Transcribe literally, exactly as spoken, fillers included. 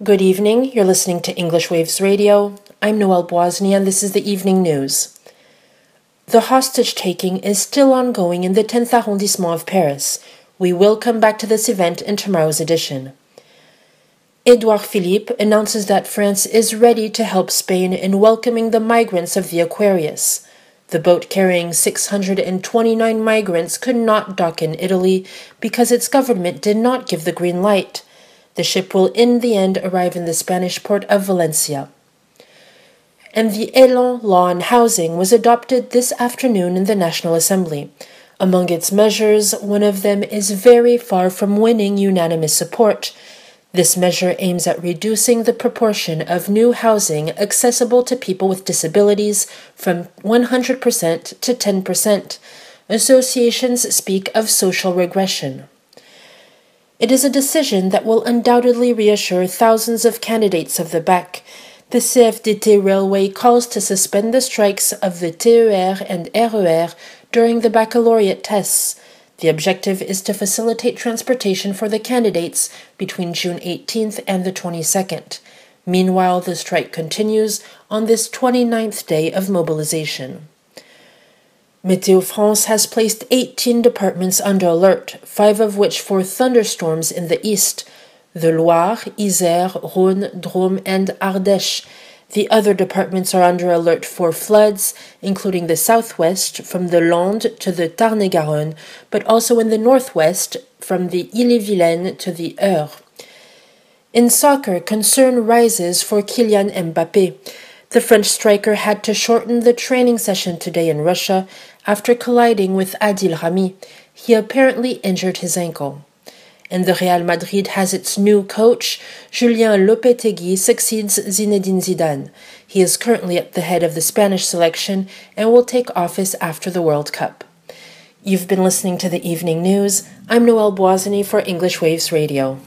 Good evening. You're listening to English Waves Radio. I'm Noelle Boisny, and this is the evening news. The hostage-taking is still ongoing in the tenth arrondissement of Paris. We will come back to this event in tomorrow's edition. Édouard Philippe announces that France is ready to help Spain in welcoming the migrants of the Aquarius. The boat carrying six hundred twenty-nine migrants could not dock in Italy because its government did not give the green light. The ship will in the end arrive in the Spanish port of Valencia. And the Elan Law on Housing was adopted this afternoon in the National Assembly. Among its measures, one of them is very far from winning unanimous support. This measure aims at reducing the proportion of new housing accessible to people with disabilities from one hundred percent to ten percent. Associations speak of social regression. It is a decision that will undoubtedly reassure thousands of candidates of the B A C. The C F D T Railway calls to suspend the strikes of the T E R and R E R during the baccalaureate tests. The objective is to facilitate transportation for the candidates between June eighteenth and the twenty-second. Meanwhile, the strike continues on this twenty-ninth day of mobilization. Météo France has placed eighteen departments under alert, five of which for thunderstorms in the east: the Loire, Isère, Rhône, Drôme, and Ardèche. The other departments are under alert for floods, including the southwest from the Landes to the Tarn-et-Garonne, but also in the northwest from the Ille-et-Vilaine to the Eure. In soccer, concern rises for Kylian Mbappé. The French striker had to shorten the training session today in Russia after colliding with Adil Rami. He apparently injured his ankle. And the Real Madrid has its new coach. Julien Lopetegui succeeds Zinedine Zidane. He is currently at the head of the Spanish selection and will take office after the World Cup. You've been listening to the evening news. I'm Noelle Boisny for English Waves Radio.